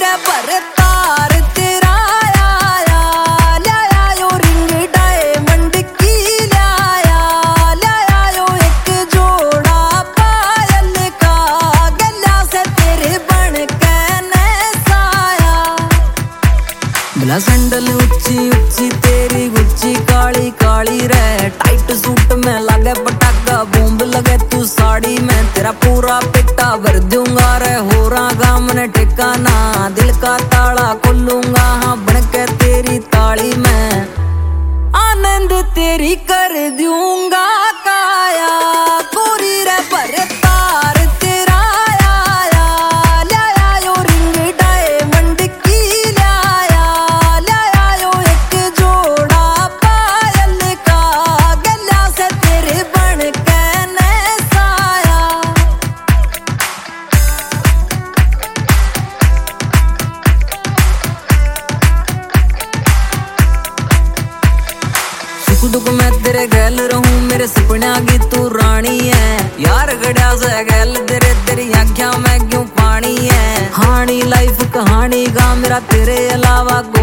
रे पर तार तेरा आया, लाया यो रिंग डायमंड की लाया, लाया यो एक जोड़ा पायल का, गला से तेरे बन के नसाया। भला सैंडल ऊंची ऊंची तेरी गुच्ची काली काली रे, टाइट सूट में लगे पटाखा बूंद लगे तू साड़ी में, तेरा पूरा पिट्टा भर दूंगा रे हो रहा गाम ने ठिकाना, दिल का ताला खोलूंगा हाँ बन के तेरी ताली में, आनंद तेरी कर दूंगा काया। गोरी रे पर तार तेरा आया, लाया यो रिंग डायमंड की लाया, लाया यो एक जोड़ा पायल का, गला से तेरे बन के नसाया। सुख दुख मैं तेरे गैल रहूं, मेरे सपना की तू रानी है, यार गड़ा से गैल तेरे तेरी आँखों में क्यों पानी है, हानी लाइफ कहानी का मेरा तेरे अलावा